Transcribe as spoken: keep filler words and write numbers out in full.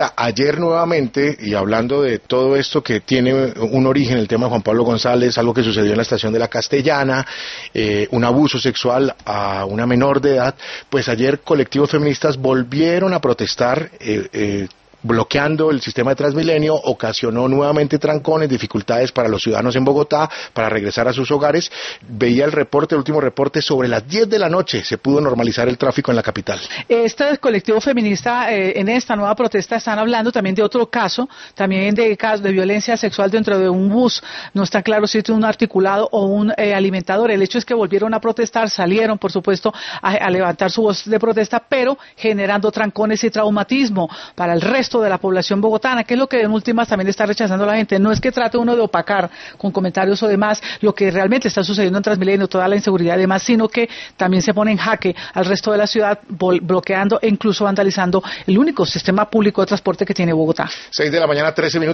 Ayer nuevamente, y hablando de todo esto que tiene un origen, el tema de Juan Pablo González, algo que sucedió en la estación de la Castellana, eh, un abuso sexual a una menor de edad, pues ayer colectivos feministas volvieron a protestar, eh, eh, bloqueando el sistema de Transmilenio, ocasionó nuevamente trancones, dificultades para los ciudadanos en Bogotá para regresar a sus hogares. Veía el reporte, el último reporte, sobre las diez de la noche se pudo normalizar el tráfico en la capital. Este colectivo feminista, eh, en esta nueva protesta, están hablando también de otro caso, también de casos de violencia sexual dentro de un bus. No está claro si es un articulado o un eh, alimentador. El hecho es que volvieron a protestar, salieron, por supuesto, a, a levantar su voz de protesta, pero generando trancones y traumatismo para el resto de la población bogotana, que es lo que en últimas también está rechazando la gente. No es que trate uno de opacar con comentarios o demás lo que realmente está sucediendo en Transmilenio, toda la inseguridad y demás, sino que también se pone en jaque al resto de la ciudad, bloqueando e incluso vandalizando el único sistema público de transporte que tiene Bogotá. Seis de la mañana, trece minutos.